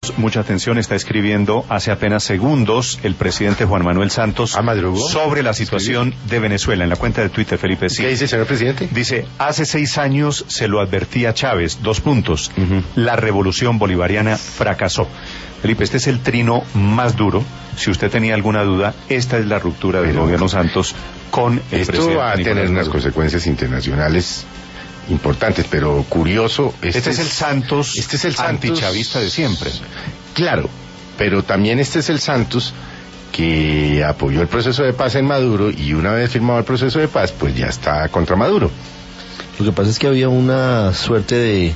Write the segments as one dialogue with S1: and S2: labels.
S1: Mucha atención, está escribiendo hace apenas segundos el presidente Juan Manuel Santos sobre la situación de Venezuela. En la cuenta de Twitter, Felipe, sí.
S2: ¿Qué dice, señor presidente?
S1: Dice, hace 6 años se lo advertía Chávez, la revolución bolivariana fracasó. Felipe, este es el trino más duro. Si usted tenía alguna duda, esta es la ruptura del gobierno Santos con el presidente.
S2: Esto va a tener unas consecuencias internacionales importantes, pero curioso.
S1: Este es el Santos antichavista de siempre.
S2: Claro, pero también este es el Santos que apoyó el proceso de paz en Maduro, y una vez firmado el proceso de paz, pues ya está contra Maduro.
S3: Lo que pasa es que había una suerte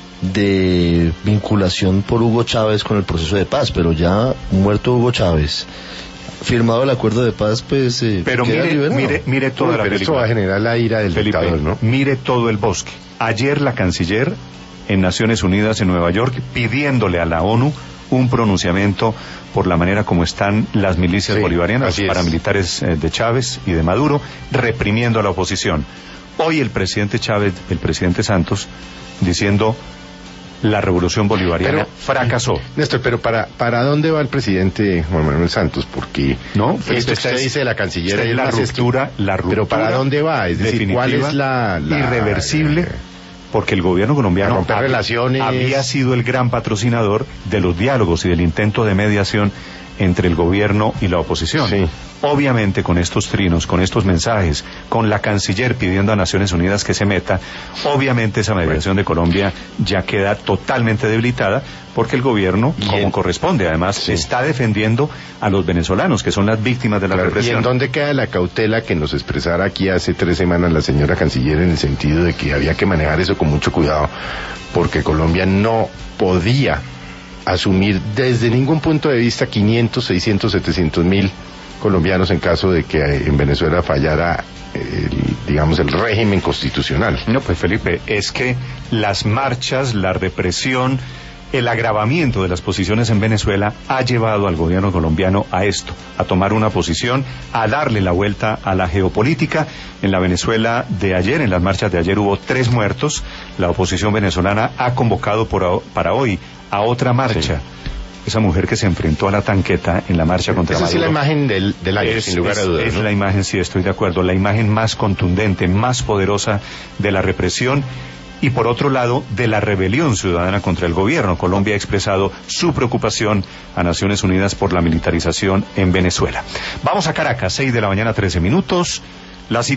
S3: de vinculación por Hugo Chávez con el proceso de paz, pero ya muerto Hugo Chávez, firmado el acuerdo de paz, pues
S1: pero mire toda la película.
S2: Esto va a generar la ira del dictador, ¿no?
S1: Mire todo el bosque. Ayer la canciller en Naciones Unidas en Nueva York pidiéndole a la ONU un pronunciamiento por la manera como están las milicias bolivarianas, los paramilitares de Chávez y de Maduro, reprimiendo a la oposición. Hoy el presidente Chávez, el presidente Santos, diciendo la revolución bolivariana fracasó.
S2: Néstor, pero ¿para dónde va el presidente Juan Manuel Santos? Porque
S1: no,
S2: esto que usted dice de la canciller es
S1: la ruptura.
S2: Pero ¿para dónde va? Es decir, ¿cuál es la
S1: irreversible? Porque el gobierno colombiano había sido el gran patrocinador de los diálogos y del intento de mediación entre el gobierno y la oposición. Sí. Obviamente con estos trinos, con estos mensajes, con la canciller pidiendo a Naciones Unidas que se meta, obviamente esa mediación de Colombia ya queda totalmente debilitada, porque el gobierno, como corresponde, además, está defendiendo a los venezolanos, que son las víctimas de la represión.
S2: ¿Y en dónde queda la cautela que nos expresara aquí hace 3 semanas la señora canciller, en el sentido de que había que manejar eso con mucho cuidado, porque Colombia no podía asumir desde ningún punto de vista 500, 600, 700 mil colombianos en caso de que en Venezuela fallara el régimen constitucional?
S1: No, pues Felipe, es que las marchas, la represión, el agravamiento de las posiciones en Venezuela ha llevado al gobierno colombiano a esto, a tomar una posición, a darle la vuelta a la geopolítica. En la Venezuela de ayer, en las marchas de ayer, hubo 3 muertos. La oposición venezolana ha convocado para hoy a otra marcha. Sí. Esa mujer que se enfrentó a la tanqueta en la marcha contra Maduro.
S2: Esa es la imagen del año, sin lugar a dudas.
S1: Es la imagen, sí, estoy de acuerdo, la imagen más contundente, más poderosa de la represión. Y por otro lado, de la rebelión ciudadana contra el gobierno. Colombia ha expresado su preocupación a Naciones Unidas por la militarización en Venezuela. Vamos a Caracas, 6 de la mañana, 13 minutos.